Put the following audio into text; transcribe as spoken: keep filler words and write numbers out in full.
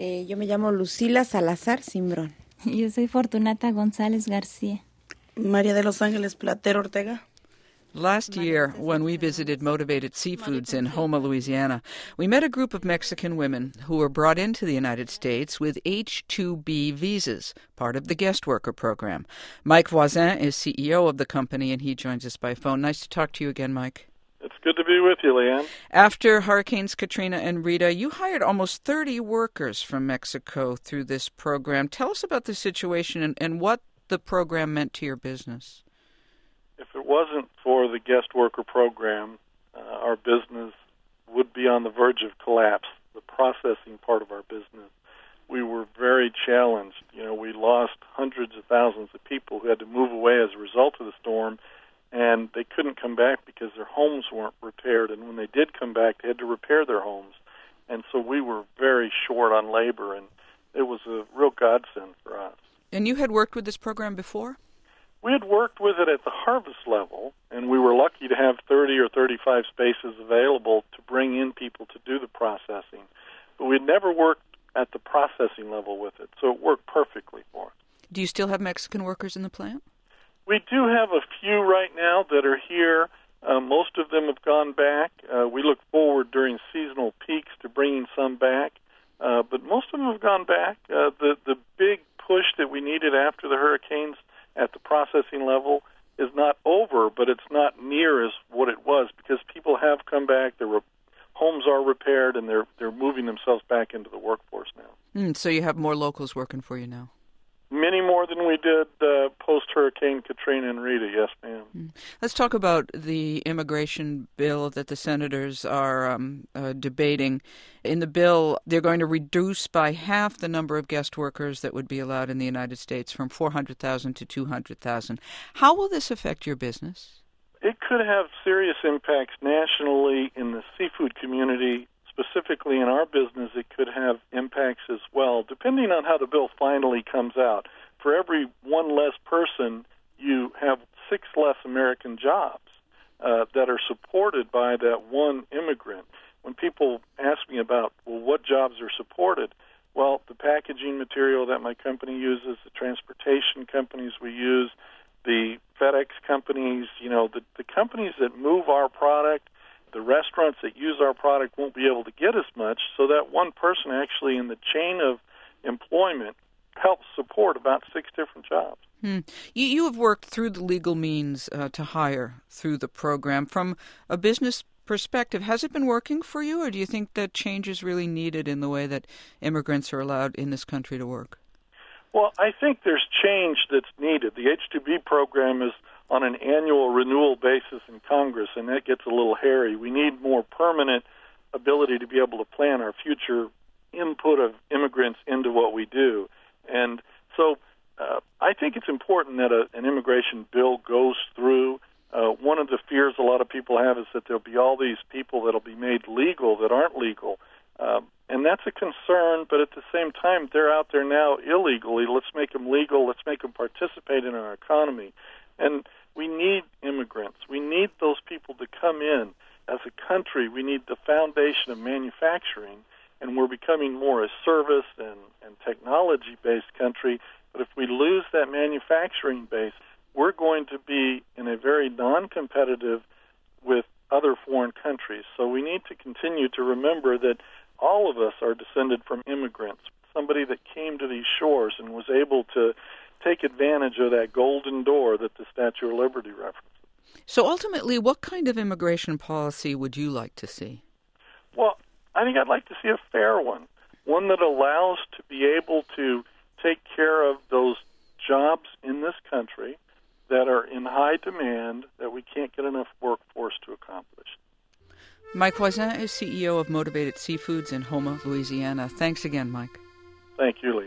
Eh, yo me llamo Lucila Salazar Simbrón. Yo soy Fortunata González García. María de los Ángeles Platero Ortega. Last year, when we visited Motivated Seafoods in Houma, Louisiana, we met a group of Mexican women who were brought into the United States with H two B visas, part of the guest worker program. Mike Voisin is C E O of the company, and he joins us by phone. Nice to talk to you again, Mike. It's good to be with you, Leanne. After Hurricanes Katrina and Rita, you hired almost thirty workers from Mexico through this program. Tell us about the situation and, and what the program meant to your business. If it wasn't for the guest worker program, uh, our business would be on the verge of collapse, the processing part of our business. We were very challenged. You know, we lost hundreds of thousands of people who had to move away as a result of the storm, and they couldn't come back because their homes weren't repaired. And when they did come back, they had to repair their homes. And so we were very short on labor, and it was a real godsend for us. And you had worked with this program before? We had worked with it at the harvest level, and we were lucky to have thirty or thirty-five spaces available to bring in people to do the processing. But we had never worked at the processing level with it, so it worked perfectly for us. Do you still have Mexican workers in the plant? We do have a few right now that are here. Uh, most of them have gone back. Uh, we look forward during seasonal peaks to bringing some back, uh, but most of them have gone back. Uh, the, the big push that we needed after the hurricanes at the processing level is not over, but it's not near as what it was because people have come back, their re- homes are repaired, and they're they're moving themselves back into the workforce now. Mm, so you have more locals working for you now? Many more than we did uh, post-Hurricane Katrina and Rita, yes, ma'am. Mm. Let's talk about the immigration bill that the senators are um, uh, debating. In the bill, they're going to reduce by half the number of guest workers that would be allowed in the United States from four hundred thousand to two hundred thousand. How will this affect your business? It could have serious impacts nationally in the seafood community. Specifically in our business, it could have impacts as well, depending on how the bill finally comes out. For every one less person, you have six less American jobs uh, that are supported by that one immigrant. When people ask me about, well, what jobs are supported, well, the packaging material that my company uses, the transportation companies we use, the FedEx companies, you know, the, the companies that move our product, the restaurants that use our product won't be able to get as much, so that one person actually in the chain of employment helps support about six different jobs. Hmm. You, you have worked through the legal means uh, to hire through the program. From a business perspective, has it been working for you, or do you think that change is really needed in the way that immigrants are allowed in this country to work? Well, I think there's change that's needed. The H two B program is on an annual renewal basis in Congress, and that gets a little hairy. We need more permanent ability to be able to plan our future input of immigrants into what we do. And so uh, I think it's important that a, an immigration bill goes through. Uh, one of the fears a lot of people have is that there'll be all these people that'll be made legal that aren't legal. Uh, and that's a concern, but at the same time, they're out there now illegally. Let's make them legal. Let's make them participate in our economy. And we need immigrants. We need those people to come in. As a country, we need the foundation of manufacturing, and we're becoming more a service and, and technology-based country. But if we lose that manufacturing base, we're going to be in a very non-competitive with other foreign countries. So we need to continue to remember that all of us are descended from immigrants, somebody that came to these shores and was able to take advantage of that golden door that the Statue of Liberty references. So ultimately, what kind of immigration policy would you like to see? Well, I think I'd like to see a fair one, one that allows to be able to take care of those jobs in this country that are in high demand that we can't get enough workforce to accomplish. Mike Voisin is C E O of Motivated Seafoods in Houma, Louisiana. Thanks again, Mike. Thank you, Lee.